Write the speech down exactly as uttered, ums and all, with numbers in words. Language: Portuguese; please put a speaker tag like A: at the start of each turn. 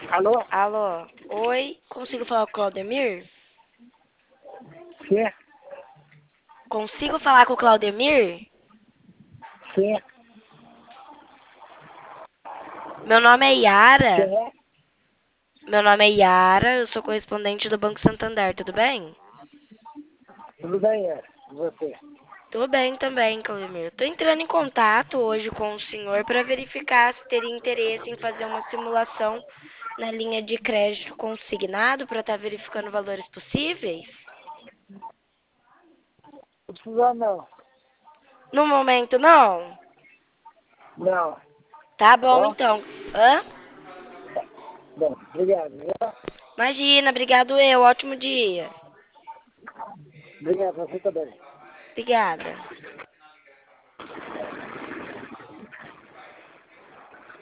A: Alô?
B: Alô? Oi? Consigo falar com o Claudemir?
A: Sim,
B: Consigo falar com o Claudemir?
A: sim.
B: Meu nome é Yara.
A: Quem é?
B: Meu nome é Yara, eu sou correspondente do Banco Santander, tudo bem?
A: Tudo bem, é? E você?
B: Tudo bem também, Claudemir. Tô entrando em contato hoje com o senhor para verificar se teria interesse em fazer uma simulação na linha de crédito consignado para estar verificando valores possíveis.
A: Não precisa não.
B: No momento, não?
A: Não.
B: Tá
A: Tá
B: bom,
A: bom?
B: então. Hã?
A: Bom, obrigado, viu?
B: Imagina, obrigado eu. Ótimo dia.
A: Obrigado, você também.
B: Obrigada.